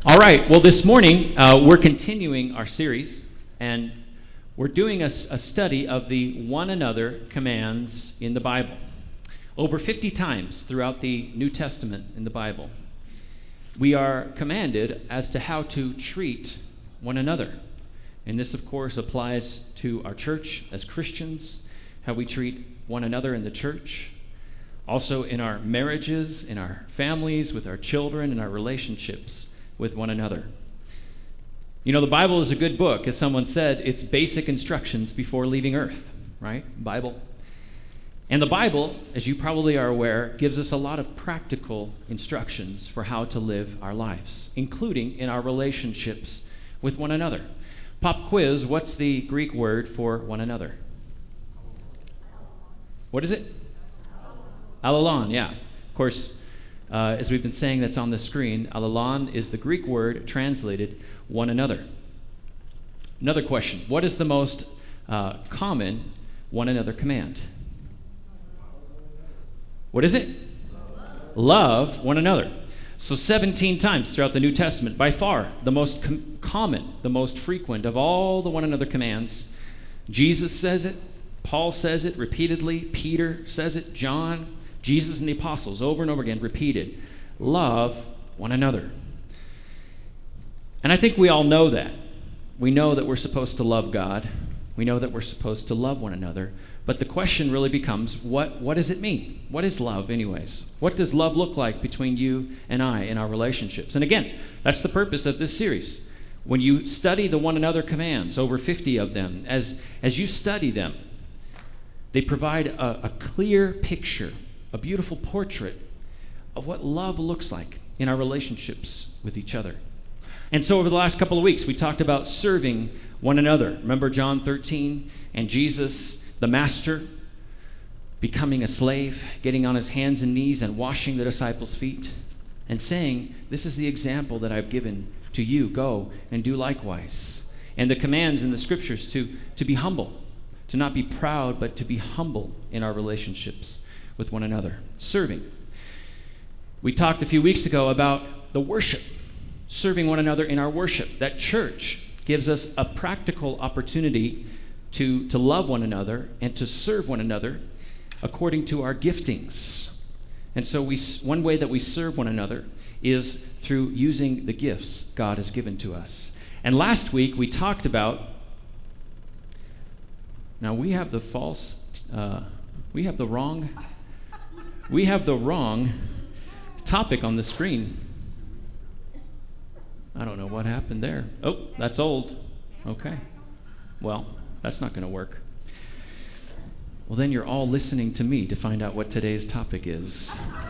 All right, well, this morning we're continuing our series, and we're doing a study of the one another commands in the Bible. Over 50 times throughout the New Testament in the Bible, we are commanded as to how to treat one another. And this, of course, applies to our church as Christians, how we treat one another in the church, also in our marriages, in our families, with our children, in our relationships with one another. You know, the Bible is a good book. As someone said, it's basic instructions before leaving earth, right? Bible. And the Bible, as you probably are aware, gives us a lot of practical instructions for how to live our lives, including in our relationships with one another. Pop quiz, what's the Greek word for one another? What is it? Alalon, yeah. Of course, as we've been saying, that's on the screen. Alalon is the Greek word translated one another. Another question. What is the most common one another command? What is it? Love one another. So 17 times throughout the New Testament, by far the most common, the most frequent of all the one another commands. Jesus says it, Paul says it repeatedly, Peter says it, John, Jesus and the apostles over and over again repeated, love one another. And I think we all know that. We know that we're supposed to love God. We know that we're supposed to love one another. But the question really becomes, what does it mean? What is love anyways? What does love look like between you and I in our relationships? And again, that's the purpose of this series. When you study the one another commands, over 50 of them, as you study them, they provide a clear picture, a beautiful portrait of what love looks like in our relationships with each other. And so over the last couple of weeks, we talked about serving one another. Remember John 13 and Jesus, the master, becoming a slave, getting on his hands and knees and washing the disciples' feet and saying, this is the example that I've given to you. Go and do likewise. And the commands in the scriptures to be humble, to not be proud, but to be humble in our relationships with one another. Serving. We talked a few weeks ago about the worship, serving one another in our worship. That church gives us a practical opportunity to love one another and to serve one another according to our giftings. And so one way that we serve one another is through using the gifts God has given to us. And last week we talked about, now we have the wrong topic on the screen. I don't know what happened there. Oh, that's old. Okay. Well, that's not going to work. Well, then you're all listening to me to find out what today's topic is.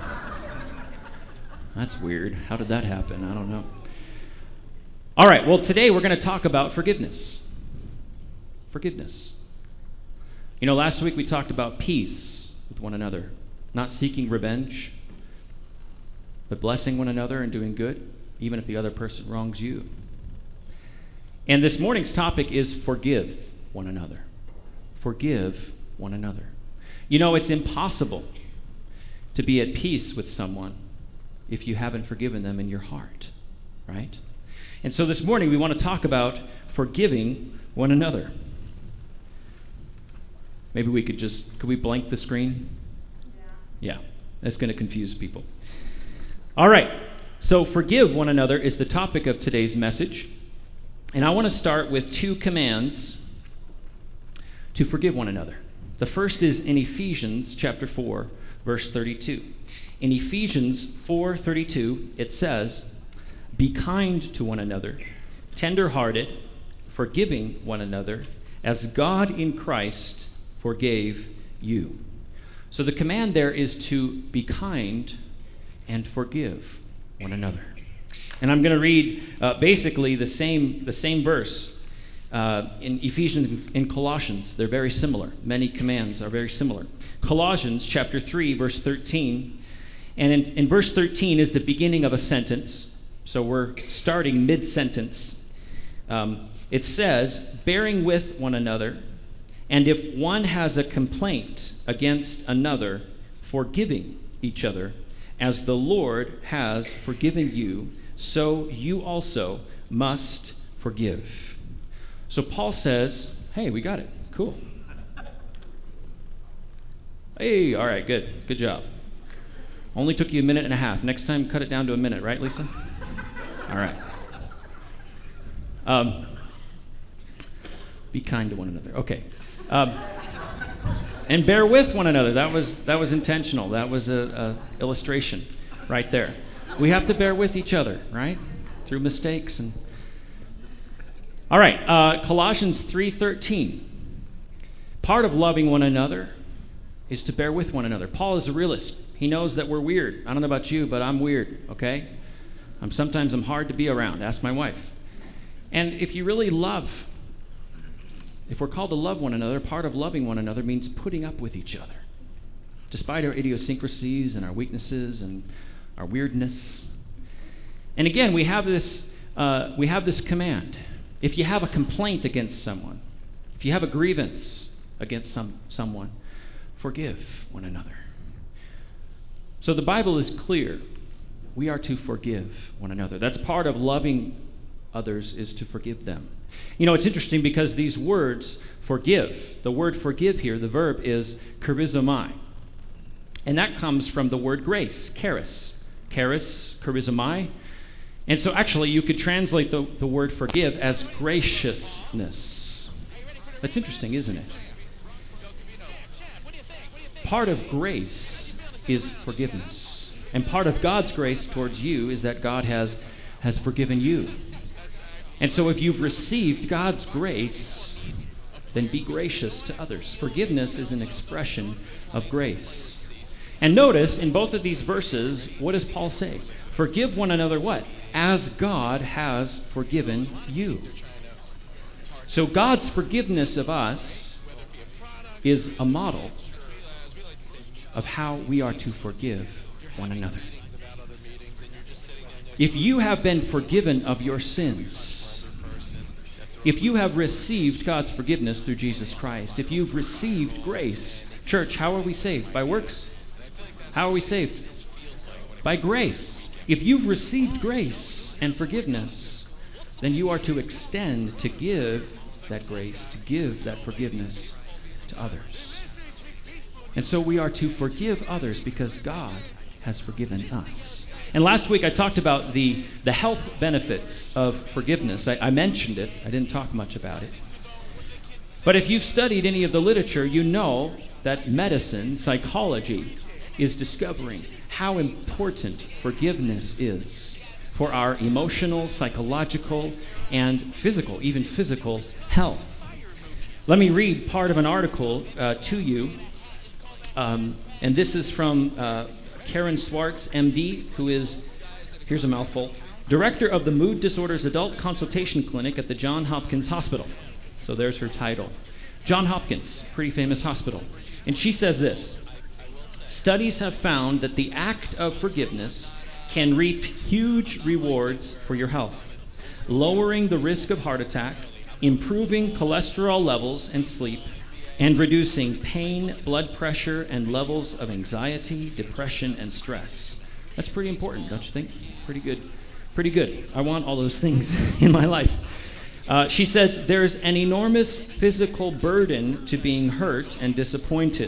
That's weird. How did that happen? I don't know. All right, well, today we're going to talk about forgiveness. Forgiveness. You know, last week we talked about peace with one another, not seeking revenge, but blessing one another and doing good, even if the other person wrongs you. And this morning's topic is forgive one another. Forgive one another. You know, it's impossible to be at peace with someone if you haven't forgiven them in your heart, right? And so this morning we want to talk about forgiving one another. Maybe we could we blank the screen? Yeah, that's going to confuse people. All right, so forgive one another is the topic of today's message. And I want to start with two commands to forgive one another. The first is in Ephesians chapter 4, verse 32. In Ephesians 4:32, it says, be kind to one another, tender-hearted, forgiving one another, as God in Christ forgave you. So the command there is to be kind and forgive one another. And I'm going to read basically the same verse in Ephesians and Colossians. They're very similar. Many commands are very similar. Colossians chapter 3, verse 13. And in verse 13 is the beginning of a sentence. So we're starting mid-sentence. It says, bearing with one another, and if one has a complaint against another, forgiving each other, as the Lord has forgiven you, so you also must forgive. So Paul says, hey, we got it. Cool. Hey, all right, good. Good job. Only took you a minute and a half. Next time, cut it down to a minute, right, Lisa? All right. Be kind to one another. Okay. And bear with one another. That was intentional. That was a illustration right there. We have to bear with each other, right? Through mistakes and. All right. Colossians 3:13. Part of loving one another is to bear with one another. Paul is a realist. He knows that we're weird. I don't know about you, but I'm weird. Okay. Sometimes I'm hard to be around. Ask my wife. And if you really love. If we're called to love one another, part of loving one another means putting up with each other. Despite our idiosyncrasies and our weaknesses and our weirdness. And again, we have this command. If you have a complaint against someone, if you have a grievance against someone, forgive one another. So the Bible is clear. We are to forgive one another. That's part of loving others, is to forgive them. You know, it's interesting because these words, forgive, the word forgive here, the verb is charizomai. And that comes from the word grace, charis. Charis, charizomai. And so actually you could translate the word forgive as graciousness. That's interesting, isn't it? Part of grace is forgiveness. And part of God's grace towards you is that God has forgiven you. And so if you've received God's grace, then be gracious to others. Forgiveness is an expression of grace. And notice, in both of these verses, what does Paul say? Forgive one another what? As God has forgiven you. So God's forgiveness of us is a model of how we are to forgive one another. If you have been forgiven of your sins, if you have received God's forgiveness through Jesus Christ, if you've received grace, church, how are we saved? By works? How are we saved? By grace. If you've received grace and forgiveness, then you are to extend, to give that grace, to give that forgiveness to others. And so we are to forgive others because God has forgiven us. And last week I talked about the health benefits of forgiveness. I mentioned it. I didn't talk much about it. But if you've studied any of the literature, you know that medicine, psychology, is discovering how important forgiveness is for our emotional, psychological, and physical, even physical health. Let me read part of an article to you. And this is from Karen Swartz, MD, who is, here's a mouthful, Director of the Mood Disorders Adult Consultation Clinic at the Johns Hopkins Hospital. So there's her title. Johns Hopkins, pretty famous hospital. And she says this: studies have found that the act of forgiveness can reap huge rewards for your health, lowering the risk of heart attack, improving cholesterol levels and sleep, and reducing pain, blood pressure, and levels of anxiety, depression, and stress. That's pretty important, don't you think? Pretty good. Pretty good. I want all those things in my life. She says there's an enormous physical burden to being hurt and disappointed.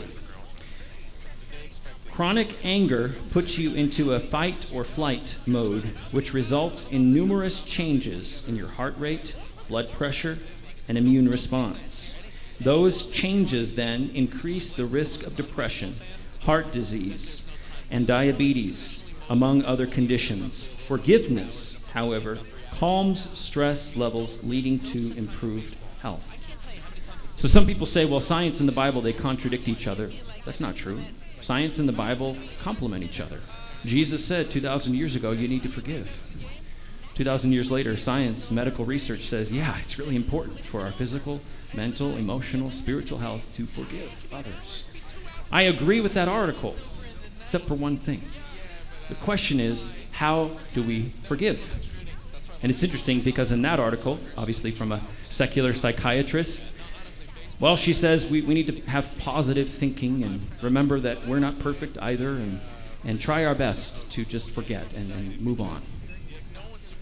Chronic anger puts you into a fight or flight mode, which results in numerous changes in your heart rate, blood pressure, and immune response. Those changes then increase the risk of depression, heart disease, and diabetes, among other conditions. Forgiveness, however, calms stress levels, leading to improved health. So some people say, well, science and the Bible, they contradict each other. That's not true. Science and the Bible complement each other. Jesus said 2,000 years ago, you need to forgive. 2,000 years later, science, medical research says, yeah, it's really important for our physical, mental, emotional, spiritual health to forgive others. I agree with that article, except for one thing. The question is, how do we forgive? And it's interesting because in that article, obviously from a secular psychiatrist, well, she says we need to have positive thinking and remember that we're not perfect either, and try our best to just forget and move on.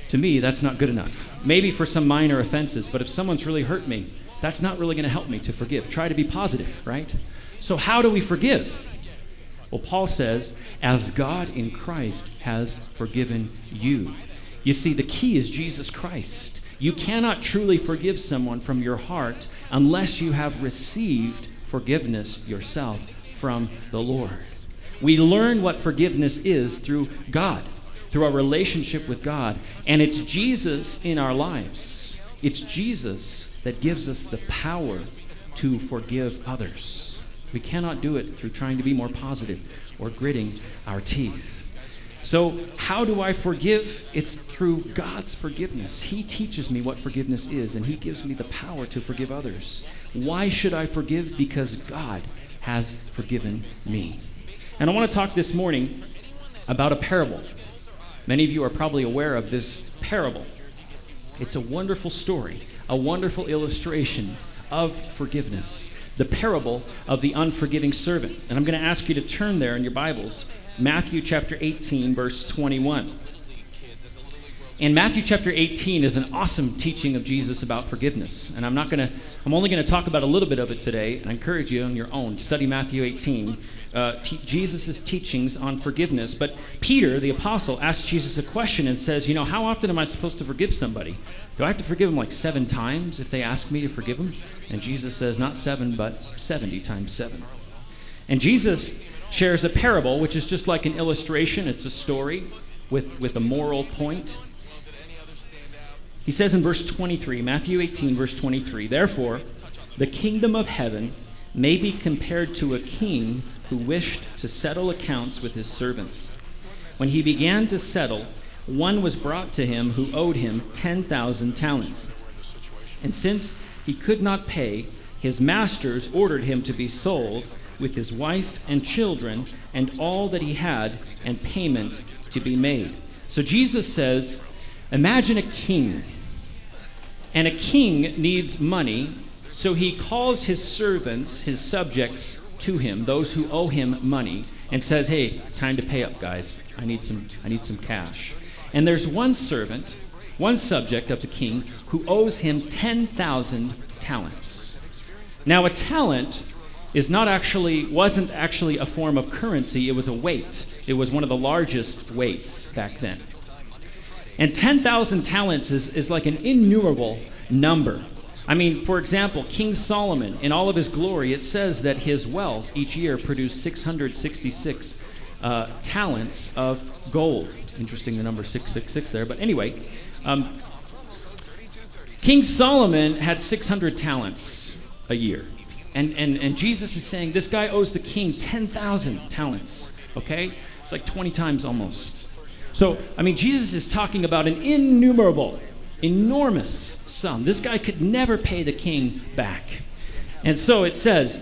To me, that's not good enough. Maybe for some minor offenses, but if someone's really hurt me, that's not really going to help me to forgive. Try to be positive, right? So how do we forgive? Well, Paul says, as God in Christ has forgiven you. You see, the key is Jesus Christ. You cannot truly forgive someone from your heart unless you have received forgiveness yourself from the Lord. We learn what forgiveness is through God, through our relationship with God. And it's Jesus in our lives. It's Jesus that gives us the power to forgive others. We cannot do it through trying to be more positive or gritting our teeth. So how do I forgive? It's through God's forgiveness. He teaches me what forgiveness is, and He gives me the power to forgive others. Why should I forgive? Because God has forgiven me. And I want to talk this morning about a parable. Many of you are probably aware of this parable. It's a wonderful story, a wonderful illustration of forgiveness. The parable of the unforgiving servant. And I'm going to ask you to turn there in your Bibles. Matthew chapter 18, verse 21. And Matthew chapter 18 is an awesome teaching of Jesus about forgiveness. And I'm only going to talk about a little bit of it today, and I encourage you on your own. Study Matthew 18, Jesus' teachings on forgiveness. But Peter, the apostle, asks Jesus a question and says, how often am I supposed to forgive somebody? Do I have to forgive them like 7 times if they ask me to forgive them? And Jesus says, not 7, but 70 times 7. And Jesus shares a parable, which is just like an illustration. It's a story with a moral point. He says in verse 23, Matthew 18, verse 23, therefore, the kingdom of heaven may be compared to a king who wished to settle accounts with his servants. When he began to settle, one was brought to him who owed him 10,000 talents. And since he could not pay, his masters ordered him to be sold with his wife and children and all that he had, and payment to be made. So Jesus says, imagine a king. And a king needs money, so he calls his servants, his subjects, to him, those who owe him money, and says, hey, time to pay up, guys. I need some cash. And there's one servant, one subject of the king, who owes him 10,000 talents. Now, a talent wasn't actually a form of currency. It was a weight. It was one of the largest weights back then. And 10,000 talents is like an innumerable number. I mean, for example, King Solomon, in all of his glory, it says that his wealth each year produced 666 talents of gold. Interesting, the number 666 there. But anyway, King Solomon had 600 talents a year. And Jesus is saying this guy owes the king 10,000 talents. Okay? It's like 20 times almost. So, Jesus is talking about an innumerable, enormous sum. This guy could never pay the king back. And so it says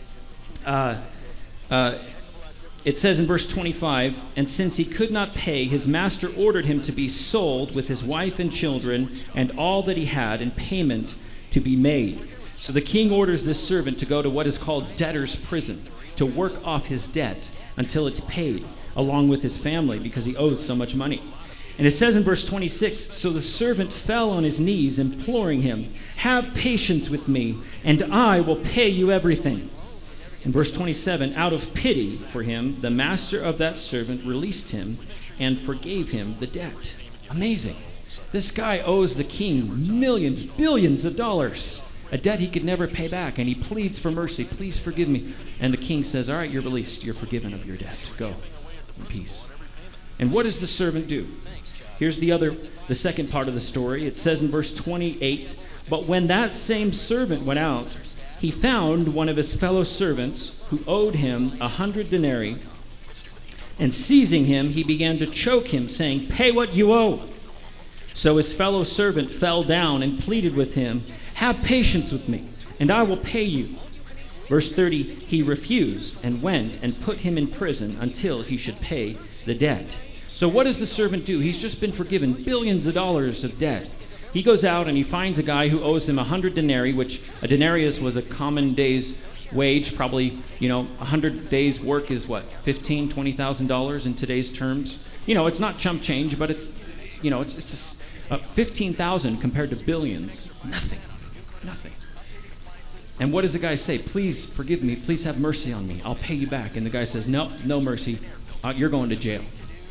in verse 25, and since he could not pay, his master ordered him to be sold with his wife and children and all that he had, and payment to be made. So the king orders this servant to go to what is called debtor's prison, to work off his debt until it's paid, along with his family, because he owes so much money. And it says in verse 26, so the servant fell on his knees, imploring him, have patience with me, and I will pay you everything. In verse 27, out of pity for him, the master of that servant released him and forgave him the debt. Amazing. This guy owes the king millions, billions of dollars, a debt he could never pay back, and he pleads for mercy. Please forgive me. And the king says, all right, you're released. You're forgiven of your debt. Go in peace. And what does the servant do? Here's the second part of the story. It says in verse 28, but when that same servant went out, he found one of his fellow servants who owed him 100 denarii, and seizing him, he began to choke him, saying, pay what you owe. So his fellow servant fell down and pleaded with him, have patience with me, and I will pay you. Verse 30, he refused and went and put him in prison until he should pay the debt. So what does the servant do? He's just been forgiven billions of dollars of debt. He goes out and he finds a guy who owes him 100 denarii, which a denarius was a common day's wage. Probably, 100 days' work is what, $15,000, $20,000 in today's terms. It's not chump change, but it's 15,000 compared to billions, nothing. Nothing. And what does the guy say? Please forgive me. Please have mercy on me. I'll pay you back. And the guy says, no, no mercy. You're going to jail.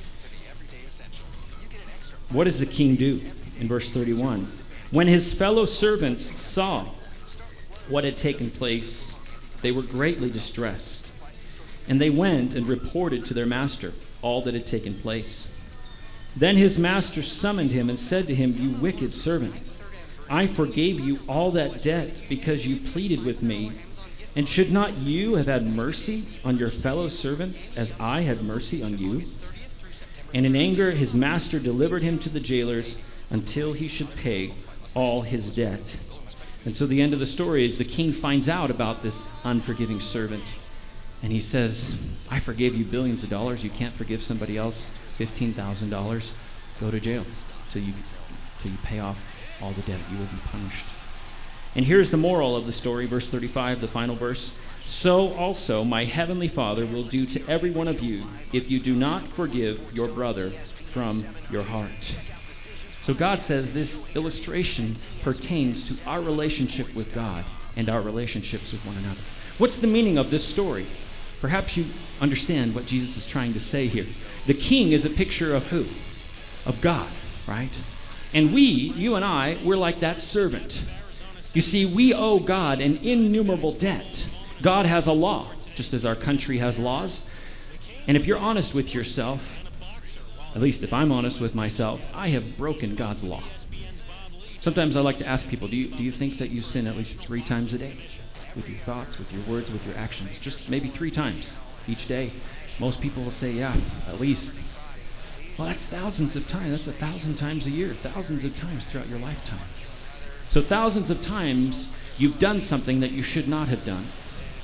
What does the king do? In verse 31. When his fellow servants saw what had taken place, they were greatly distressed. And they went and reported to their master all that had taken place. Then his master summoned him and said to him, "You wicked servant, I forgave you all that debt because you pleaded with me. And should not you have had mercy on your fellow servants as I had mercy on you?" And in anger his master delivered him to the jailers until he should pay all his debt. And so the end of the story is the king finds out about this unforgiving servant. And he says, "I forgave you billions of dollars. You can't forgive somebody else $15,000. Go to jail till you pay off all the debt. You will be punished." And here's the moral of the story, verse 35, the final verse. "So also my heavenly Father will do to every one of you if you do not forgive your brother from your heart." So God says this illustration pertains to our relationship with God and our relationships with one another. What's the meaning of this story? Perhaps you understand what Jesus is trying to say here. The king is a picture of who? Of God, right? And you and I, we're like that servant. You see, we owe God an innumerable debt. God has a law, just as our country has laws. And if you're honest with yourself, at least if I'm honest with myself, I have broken God's law. Sometimes I like to ask people, do you think that you sin at least 3 times a day? With your thoughts, with your words, with your actions. Just maybe 3 times each day. Most people will say, yeah, at least. Well, that's thousands of times. That's 1,000 times a year. Thousands of times throughout your lifetime. So thousands of times you've done something that you should not have done.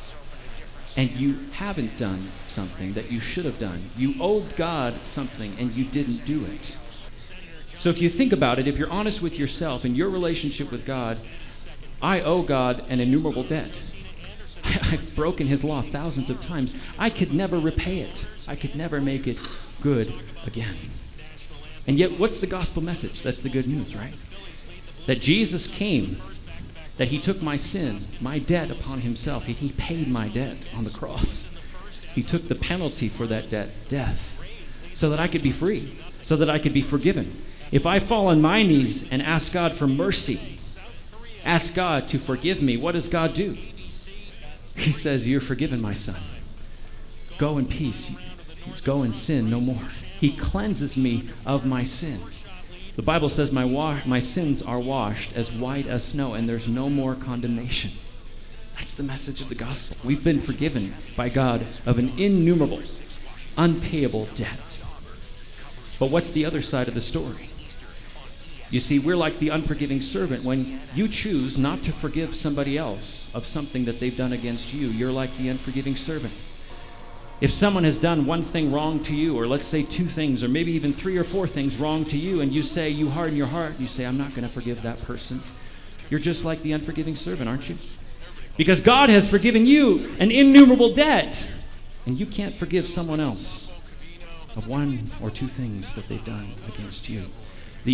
And you haven't done something that you should have done. You owed God something and you didn't do it. So if you think about it, if you're honest with yourself and your relationship with God, I owe God an innumerable debt. I've broken his law thousands of times. I could never repay it. I could never make it good again. And yet, what's the gospel message? That's the good news, right? That Jesus came, that he took my sin, my debt upon himself. He paid my debt on the cross. He took the penalty for that debt, death, so that I could be free, so that I could be forgiven. If I fall on my knees and ask God for mercy, ask God to forgive me, what does God do? He says, "You're forgiven, my son. Go in peace. Go and sin no more." He cleanses me of my sin. The Bible says my sins are washed as white as snow, and there's no more condemnation. That's the message of the gospel. We've been forgiven by God of an innumerable, unpayable debt. But what's the other side of the story? You see, we're like the unforgiving servant. When you choose not to forgive somebody else of something that they've done against you, you're like the unforgiving servant. If someone has done one thing wrong to you, or let's say 2 things, or maybe even 3 or 4 things wrong to you, and you harden your heart, you say, "I'm not going to forgive that person," you're just like the unforgiving servant, aren't you? Because God has forgiven you an innumerable debt, and you can't forgive someone else of 1 or 2 things that they've done against you. The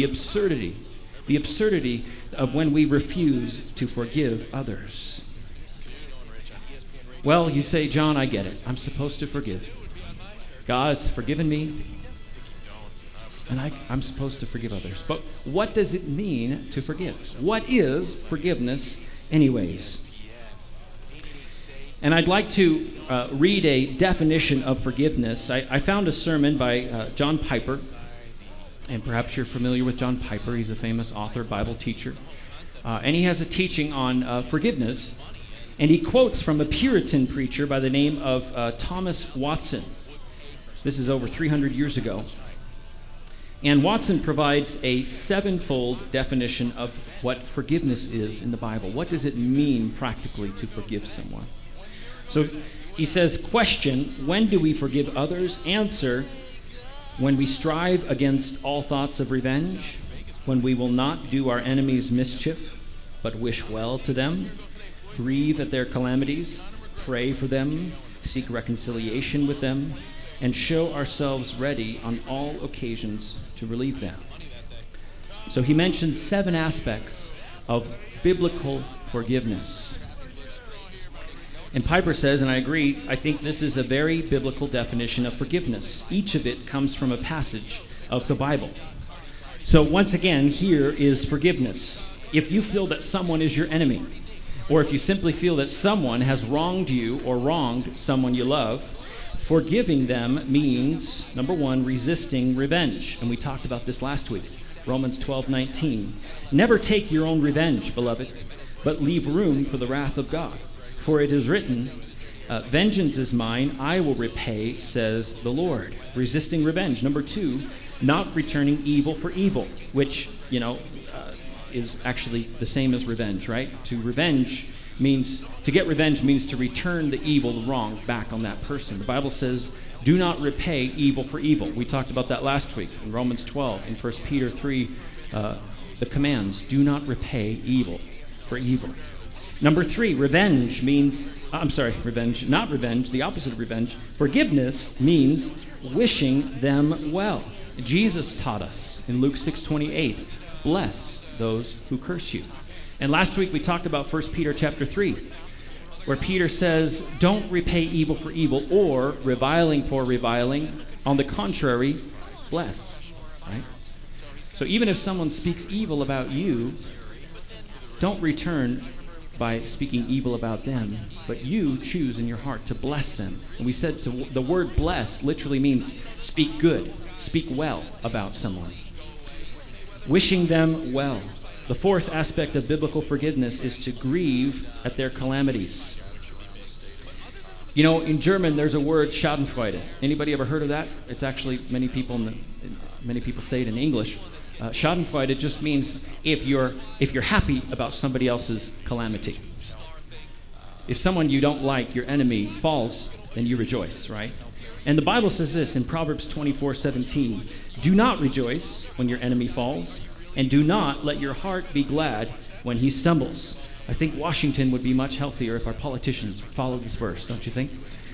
absurdity of when we refuse to forgive others. Well, you say, "John, I get it. I'm supposed to forgive. God's forgiven me, and I'm supposed to forgive others." But what does it mean to forgive? What is forgiveness anyways? And I'd like to read a definition of forgiveness. I found a sermon by John Piper. And perhaps you're familiar with John Piper. He's a famous author, Bible teacher. And he has a teaching on forgiveness. And he quotes from a Puritan preacher by the name of Thomas Watson. This is over 300 years ago. And Watson provides a 7-fold definition of what forgiveness is in the Bible. What does it mean practically to forgive someone? So he says, question, when do we forgive others? Answer, when we strive against all thoughts of revenge, when we will not do our enemies mischief, but wish well to them, grieve at their calamities, pray for them, seek reconciliation with them, and show ourselves ready on all occasions to relieve them. So he mentioned 7 aspects of biblical forgiveness. And Piper says, and I agree, I think this is a very biblical definition of forgiveness. Each of it comes from a passage of the Bible. So once again, here is forgiveness. If you feel that someone is your enemy, or if you simply feel that someone has wronged you or wronged someone you love, forgiving them means, number 1, resisting revenge. And we talked about this last week. Romans 12:19. Never take your own revenge, beloved, but leave room for the wrath of God. For it is written, vengeance is mine, I will repay, says the Lord. Resisting revenge. Number 2, not returning evil for evil, which, is actually the same as revenge, right? To get revenge means to return the evil, the wrong, back on that person. The Bible says, do not repay evil for evil. We talked about that last week in Romans 12, in 1 Peter 3, the commands, do not repay evil for evil. Number 3, revenge, not revenge, the opposite of revenge. Forgiveness means wishing them well. Jesus taught us in Luke 6:28, bless those who curse you. And last week we talked about 1 Peter chapter 3, where Peter says, don't repay evil for evil or reviling for reviling. On the contrary, bless. Right? So even if someone speaks evil about you, don't return by speaking evil about them, but you choose in your heart to bless them. And we said the word bless literally means speak good, speak well about someone. Wishing them well. The 4th aspect of biblical forgiveness is to grieve at their calamities. In German there's a word Schadenfreude. Anybody ever heard of that? It's actually many people say it in English. Schadenfreude just means if you're happy about somebody else's calamity. If someone you don't like, your enemy, falls, then you rejoice, right? And the Bible says this in Proverbs 24:17, do not rejoice when your enemy falls, and do not let your heart be glad when he stumbles. I think Washington would be much healthier if our politicians followed this verse, don't you think?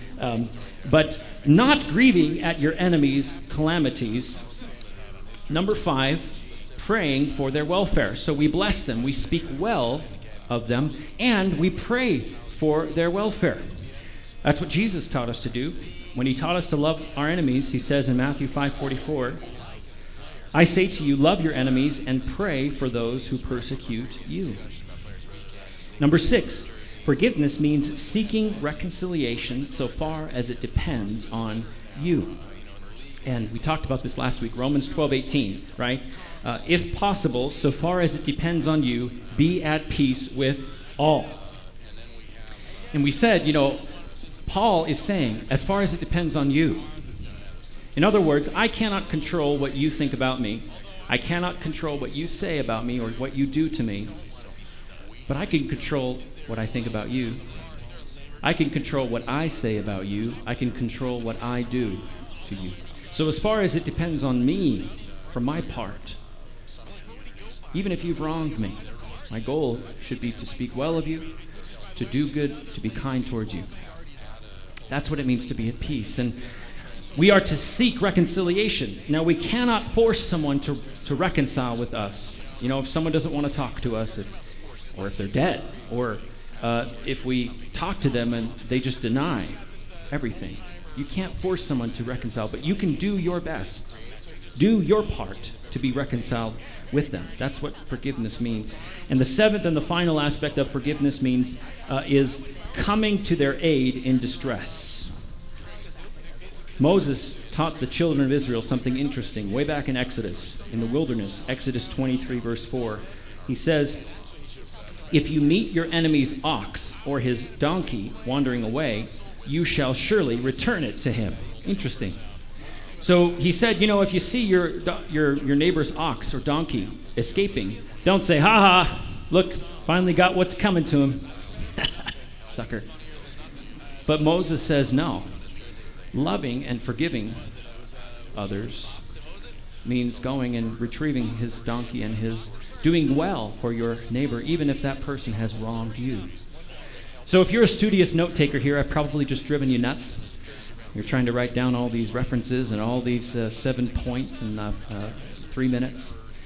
But not grieving at your enemy's calamities. Number 5, praying for their welfare. So we bless them, we speak well of them, and we pray for their welfare. That's what Jesus taught us to do. When he taught us to love our enemies, he says in Matthew 5:44, I say to you, love your enemies and pray for those who persecute you. Number 6, forgiveness means seeking reconciliation so far as it depends on you. And we talked about this last week, Romans 12:18, right? If possible, so far as it depends on you, be at peace with all. And we said, Paul is saying, as far as it depends on you. In other words, I cannot control what you think about me. I cannot control what you say about me or what you do to me. But I can control what I think about you. I can control what I say about you. I can control what I do to you. So as far as it depends on me, for my part, even if you've wronged me, my goal should be to speak well of you, to do good, to be kind towards you. That's what it means to be at peace. And we are to seek reconciliation. Now, we cannot force someone to reconcile with us. If someone doesn't want to talk to us, or if they're dead, or if we talk to them and they just deny everything. You can't force someone to reconcile, but you can do your best. Do your part to be reconciled with them. That's what forgiveness means. And the 7th and the final aspect of forgiveness means is coming to their aid in distress. Moses taught the children of Israel something interesting way back in Exodus, in the wilderness, Exodus 23, verse 4. He says, if you meet your enemy's ox or his donkey wandering away, you shall surely return it to him. Interesting. So he said, if you see your neighbor's ox or donkey escaping, don't say, ha ha, look, finally got what's coming to him. Sucker. But Moses says, no. Loving and forgiving others means going and retrieving his donkey and doing well for your neighbor, even if that person has wronged you. So if you're a studious note taker here, I've probably just driven you nuts. You're trying to write down all these references and all these 7 points in 3 minutes.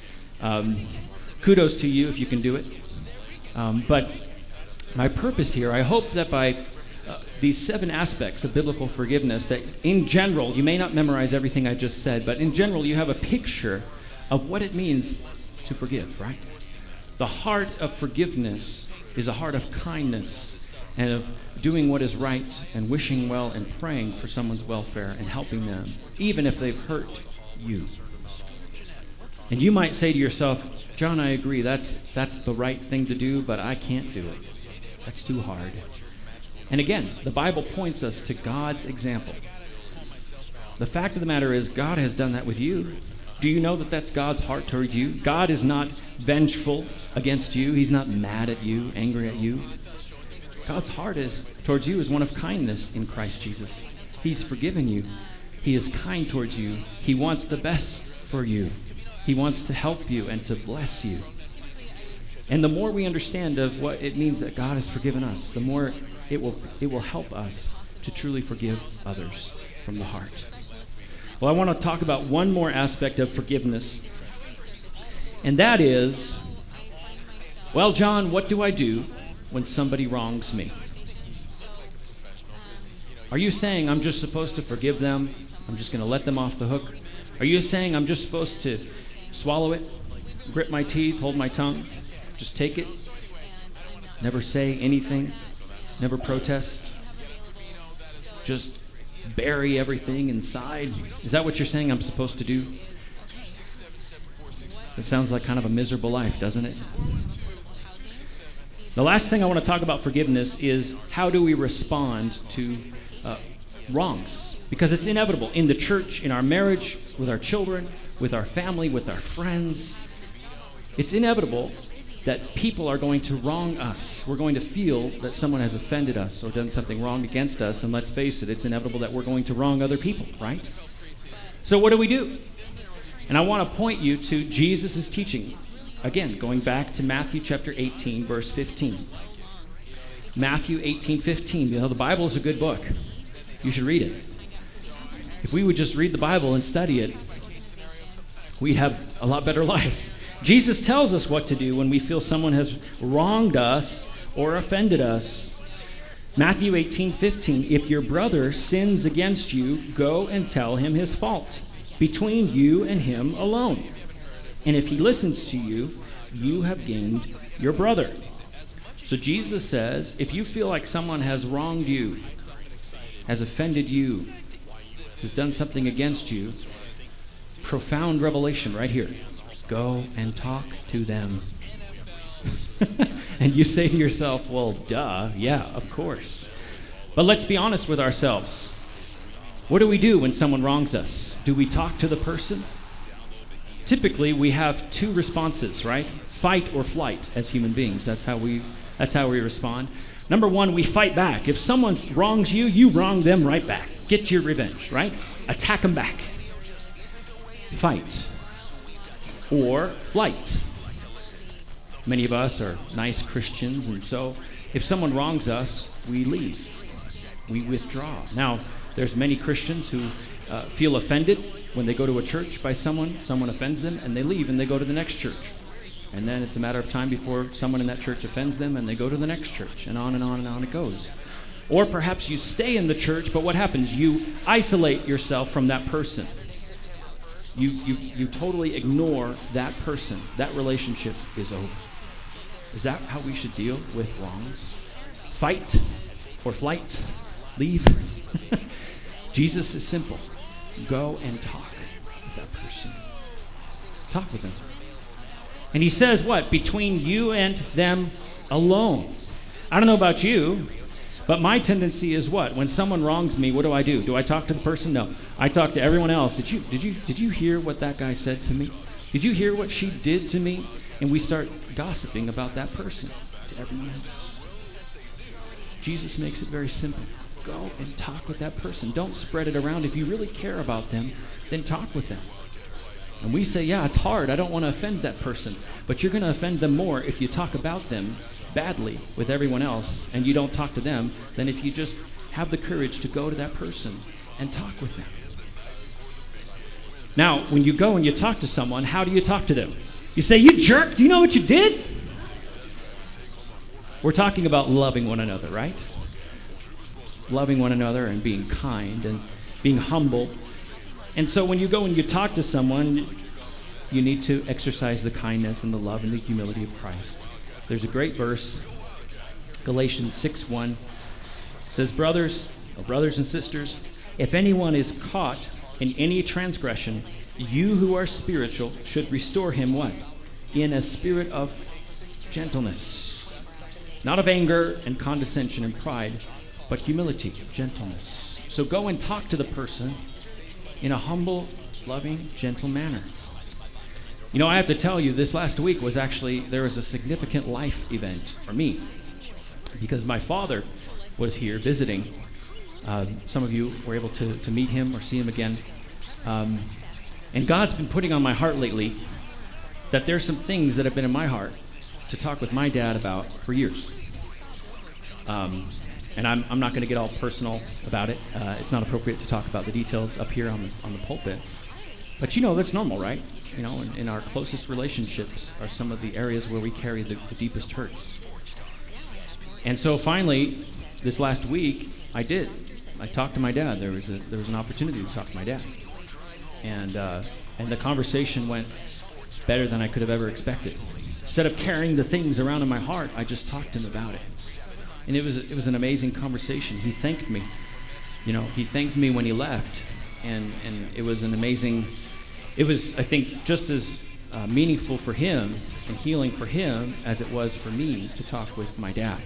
Kudos to you if you can do it. But my purpose here, I hope that by these 7 aspects of biblical forgiveness, that in general, you may not memorize everything I just said, but in general, you have a picture of what it means to forgive, right? The heart of forgiveness is a heart of kindness and of doing what is right and wishing well and praying for someone's welfare and helping them, even if they've hurt you. And you might say to yourself, John, I agree, that's the right thing to do, but I can't do it. That's too hard. And again, the Bible points us to God's example. The fact of the matter is, God has done that with you. Do you know that that's God's heart towards you? God is not vengeful against you. He's not mad at you, angry at you. God's heart towards you is one of kindness in Christ Jesus. He's forgiven you. He is kind towards you. He wants the best for you. He wants to help you and to bless you. And the more we understand of what it means that God has forgiven us, the more it will help us to truly forgive others from the heart. Well, I want to talk about one more aspect of forgiveness, and that is, well, John, what do I do when somebody wrongs me? Are you saying I'm just supposed to forgive them? I'm just going to let them off the hook? Are you saying I'm just supposed to swallow it, grit my teeth, hold my tongue, just take it, never say anything, never protest, just bury everything inside? Is that what you're saying I'm supposed to do? It sounds like kind of a miserable life, doesn't it? The last thing I want to talk about forgiveness is how do we respond to wrongs? Because it's inevitable in the church, in our marriage, with our children, with our family, with our friends. It's inevitable that people are going to wrong us. We're going to feel that someone has offended us or done something wrong against us, and let's face it, it's inevitable that we're going to wrong other people, right? So what do we do? And I want to point you to Jesus' teaching. Again, going back to Matthew chapter 18, verse 15. Matthew 18:15. You know, the Bible is a good book. You should read it. If we would just read the Bible and study it, we'd have a lot better lives. Jesus tells us what to do when we feel someone has wronged us or offended us. Matthew 18:15. If your brother sins against you, go and tell him his fault, between you and him alone. And if he listens to you, you have gained your brother. So Jesus says, if you feel like someone has wronged you, has offended you, has done something against you, profound revelation right here. Go and talk to them. And you say to yourself, well, duh, yeah, of course. But let's be honest with ourselves. What do we do when someone wrongs us? Do we talk to the person? Typically, we have 2 responses, right? Fight or flight as human beings. That's how we respond. Number 1, we fight back. If someone wrongs you, you wrong them right back. Get your revenge, right? Attack them back. Fight. Or flight. Many of us are nice Christians, and so if someone wrongs us, we leave. We withdraw. Now, there's many Christians who feel offended when they go to a church by someone offends them, and they leave and they go to the next church. And then it's a matter of time before someone in that church offends them, and they go to the next church, and on and on and on it goes. Or perhaps you stay in the church, but what happens? You isolate yourself from that person. You totally ignore that person. That relationship is over. Is that how we should deal with wrongs? Fight or flight? Leave? Jesus is simple. Go and talk with that person. Talk with them. And he says what? Between you and them alone. I don't know about you, but my tendency is what? When someone wrongs me, what do? Do I talk to the person? No. I talk to everyone else. Did you hear what that guy said to me? Did you hear what she did to me? And we start gossiping about that person to everyone else. Jesus makes it very simple. Go and talk with that person. Don't spread it around. If you really care about them, then talk with them. And we say, yeah, it's hard. I don't want to offend that person. But you're going to offend them more if you talk about them badly with everyone else and you don't talk to them than if you just have the courage to go to that person and talk with them. Now, when you go and you talk to someone, how do you talk to them? You say, you jerk, do you know what you did? We're talking about loving one another, right? Loving one another and being kind and being humble. And so when you go and you talk to someone, you need to exercise the kindness and the love and the humility of Christ. There's a great verse, Galatians 6:1, says, brothers and sisters, if anyone is caught in any transgression, you who are spiritual should restore him what? In a spirit of gentleness. Not of anger and condescension and pride, but humility, gentleness. So go and talk to the person in a humble, loving, gentle manner. You know, I have to tell you, this last week there was a significant life event for me. Because my father was here visiting. Some of you were able to meet him or see him again. And God's been putting on my heart lately that there's some things that have been in my heart to talk with my dad about for years. And I'm not going to get all personal about it. It's not appropriate to talk about the details up here on the pulpit. But you know, that's normal, right? You know, in our closest relationships are some of the areas where we carry the deepest hurts. And so finally, this last week, I did. I talked to my dad. There was an opportunity to talk to my dad. And the conversation went better than I could have ever expected. Instead of carrying the things around in my heart, I just talked to him about it. And it was an amazing conversation. He thanked me. You know, he thanked me when he left. And it was an amazing, it was, I think, just as meaningful for him and healing for him as it was for me to talk with my dad.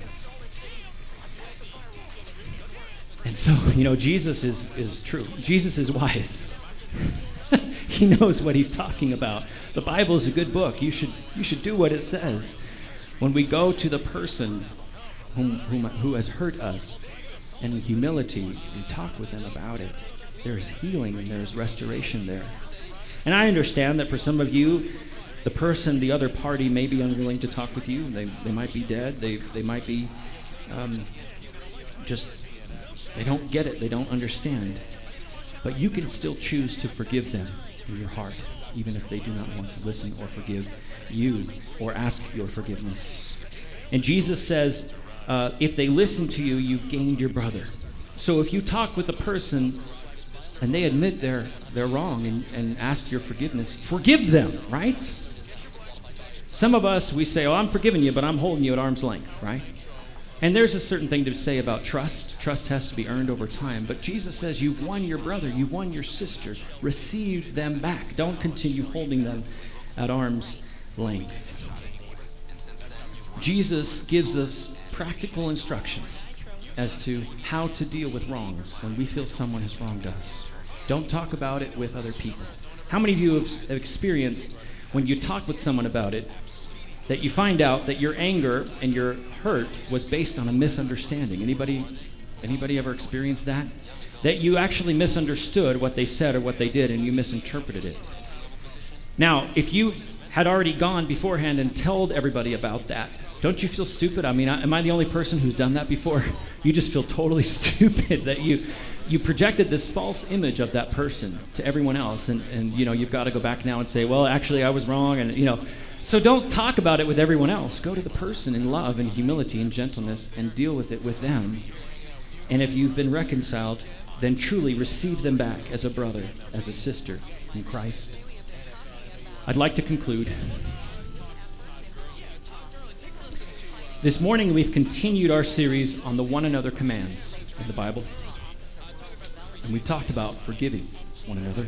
And so, you know, Jesus is true. Jesus is wise. He knows what he's talking about. The Bible is a good book. You should do what it says. When we go to the person who has hurt us, and in humility, and talk with them about it, there's healing and there's restoration there. And I understand that for some of you, the other party may be unwilling to talk with you. They might be dead. They might be they don't get it. They don't understand. But you can still choose to forgive them in your heart, even if they do not want to listen or forgive you or ask your forgiveness. And Jesus says, if they listen to you, you've gained your brother. So if you talk with a person and they admit they're wrong and ask your forgiveness, forgive them, right? Some of us, we say, oh, I'm forgiving you, but I'm holding you at arm's length, right? And there's a certain thing to say about trust. Trust has to be earned over time. But Jesus says, you've won your brother, you've won your sister. Receive them back. Don't continue holding them at arm's length. Jesus gives us practical instructions as to how to deal with wrongs when we feel someone has wronged us. Don't talk about it with other people. How many of you have experienced when you talk with someone about it, that you find out that your anger and your hurt was based on a misunderstanding? Anybody ever experienced that? That you actually misunderstood what they said or what they did and you misinterpreted it. Now, if you had already gone beforehand and told everybody about that, don't you feel stupid? I mean, am I the only person who's done that before? You just feel totally stupid that you projected this false image of that person to everyone else, and you know, you've got to go back now and say, well, actually I was wrong, and you know. So don't talk about it with everyone else. Go to the person in love and humility and gentleness and deal with it with them. And if you've been reconciled, then truly receive them back as a brother, as a sister in Christ. I'd like to conclude. This morning we've continued our series on the one another commands of the Bible. And we've talked about forgiving one another.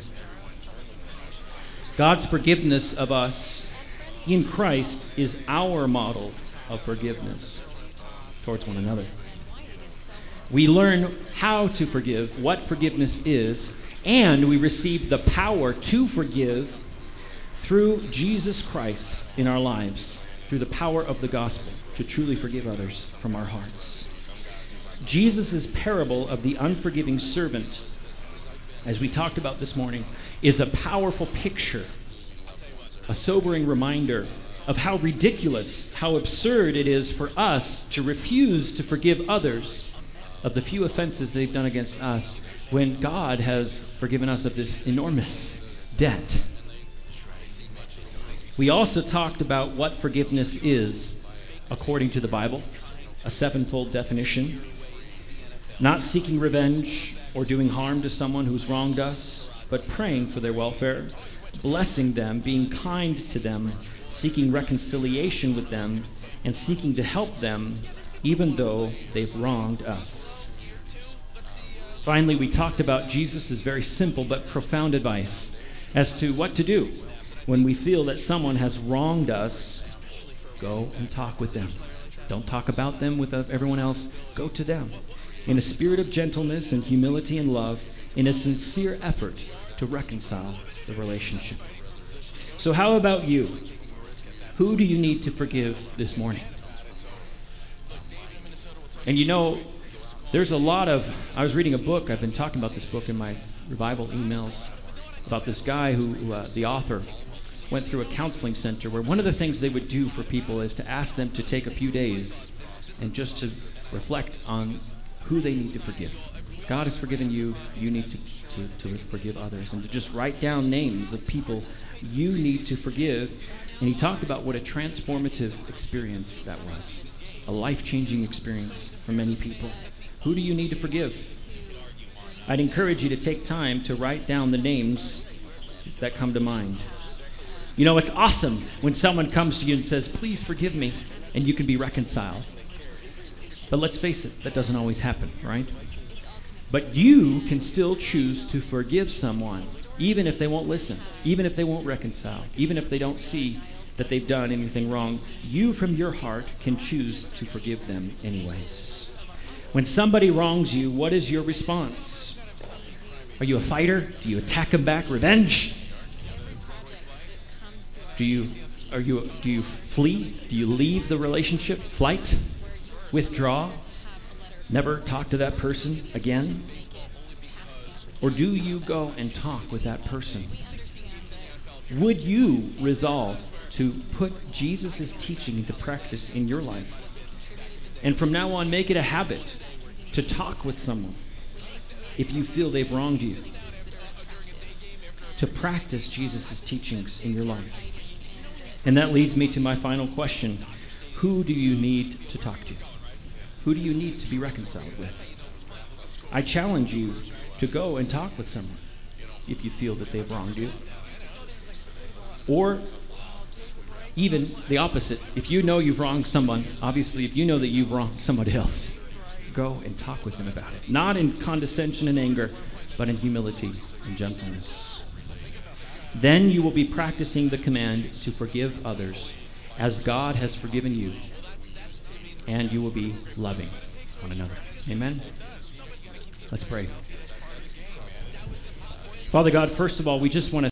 God's forgiveness of us in Christ is our model of forgiveness towards one another. We learn how to forgive, what forgiveness is, and we receive the power to forgive through Jesus Christ in our lives, through the power of the gospel, to truly forgive others from our hearts. Jesus' parable of the unforgiving servant, as we talked about this morning, is a powerful picture, a sobering reminder of how ridiculous, how absurd it is for us to refuse to forgive others of the few offenses they've done against us when God has forgiven us of this enormous debt. We also talked about what forgiveness is according to the Bible, a sevenfold definition. Not seeking revenge or doing harm to someone who's wronged us, but praying for their welfare, blessing them, being kind to them, seeking reconciliation with them, and seeking to help them even though they've wronged us. Finally, we talked about Jesus' very simple but profound advice as to what to do when we feel that someone has wronged us. Go and talk with them. Don't talk about them with everyone else. Go to them in a spirit of gentleness and humility and love, in a sincere effort to reconcile the relationship. So how about you? Who do you need to forgive this morning? And you know, there's a lot of... I was reading a book. I've been talking about this book in my revival emails about this guy who, the author, went through a counseling center where one of the things they would do for people is to ask them to take a few days and just to reflect on who they need to forgive. God has forgiven you. You need to forgive others. And to just write down names of people you need to forgive. And he talked about what a transformative experience that was. A life-changing experience for many people. Who do you need to forgive? I'd encourage you to take time to write down the names that come to mind. You know, it's awesome when someone comes to you and says, please forgive me, and you can be reconciled. But let's face it, that doesn't always happen, right? But you can still choose to forgive someone, even if they won't listen, even if they won't reconcile, even if they don't see that they've done anything wrong. You, from your heart, can choose to forgive them anyways. When somebody wrongs you, what is your response? Are you a fighter? Do you attack them back? Revenge? Do you flee? Do you leave the relationship? Flight? Withdraw? Never talk to that person again? Or do you go and talk with that person? Would you resolve to put Jesus' teaching into practice in your life? And from now on, make it a habit to talk with someone if you feel they've wronged you. To practice Jesus' teachings in your life. And that leads me to my final question. Who do you need to talk to? Who do you need to be reconciled with? I challenge you to go and talk with someone if you feel that they've wronged you. Or even the opposite. If you know you've wronged someone, obviously if you know that you've wronged somebody else, go and talk with them about it. Not in condescension and anger, but in humility and gentleness. Then you will be practicing the command to forgive others as God has forgiven you. And you will be loving one another. Amen? Let's pray. Father God, first of all, we just want to